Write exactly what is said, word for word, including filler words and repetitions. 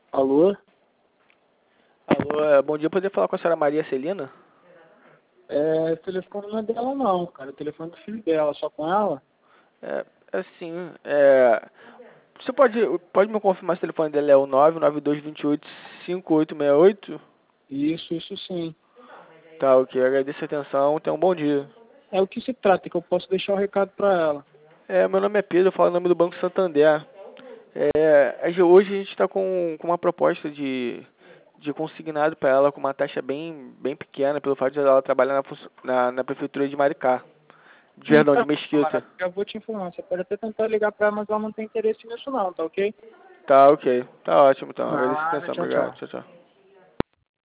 Alô? Alô, é, bom dia, poder falar com a senhora Maria Celina? É, o telefone não é dela não, cara. O telefone é do filho dela, só com ela? É, assim, é... Você pode, pode me confirmar se o telefone dela é o nove nove dois dois oito cinco oito seis oito? Isso, isso sim. Tá, ok, agradeço a atenção, tenha um bom dia. É o que se trata, que eu posso deixar o recado pra ela. É, meu nome é Pedro, eu falo em nome do Banco Santander. É, a ge- hoje a gente está com, com uma proposta de, de consignado para ela com uma taxa bem, bem pequena, pelo fato de ela trabalhar na, funcio- na, na prefeitura de Maricá. De, Não, perdão, tá, de Mesquita. camarada, já vou te informar. Você pode até tentar ligar pra ela, mas ela não tem interesse nisso não, tá ok? Tá, ok. Tá ótimo, então. Agradeço a Nada, atenção. tchau, Obrigado. tchau. Tchau, tchau.